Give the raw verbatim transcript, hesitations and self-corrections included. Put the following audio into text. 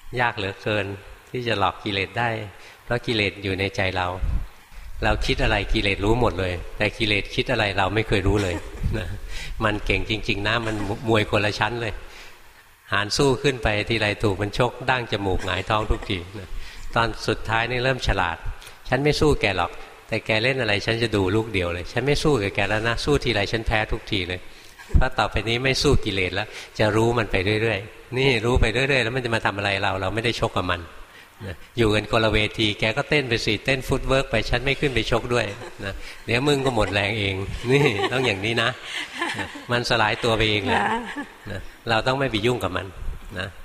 ยากเหลือเกินที่จะหลอกกิเลสได้เพราะกิเลสอยู่ในใจเราเราคิดอะไรกิเลสรู้หมดเลยแต่กิเลสคิดอะไรเราไม่เคยรู้เลยนะมันเก่งจริงๆนะมันมวยคนละชั้นเลยหารสู้ขึ้นไปทีไรถูกมันชกดั้งจมูกหงายท้องทุกทีนะตอนสุดท้ายนี่เริ่มฉลาดฉันไม่สู้แกหรอกแต่แกเล่นอะไรฉันจะดูลูกเดียวเลยฉันไม่สู้กับแกแล้วนะสู้ทีไรฉันแพ้ทุกทีเลยเพราะต่อไปนี้ไม่สู้กิเลสแล้วจะรู้มันไปเรื่อยๆนี่รู้ไปเรื่อยๆแล้วมันจะมาทำอะไรเราเราไม่ได้ชกกับมันนะอยู่กันคนละเวทีแกก็เต้นไปสิเต้นฟุตเวิร์กไปฉันไม่ขึ้นไปชกด้วยนะเดี๋ยวมึงก็หมดแรงเองนี่ต้องอย่างนี้นะนะมันสลายตัวไปเองเลยนะเราต้องไม่ไปยุ่งกับมันนะ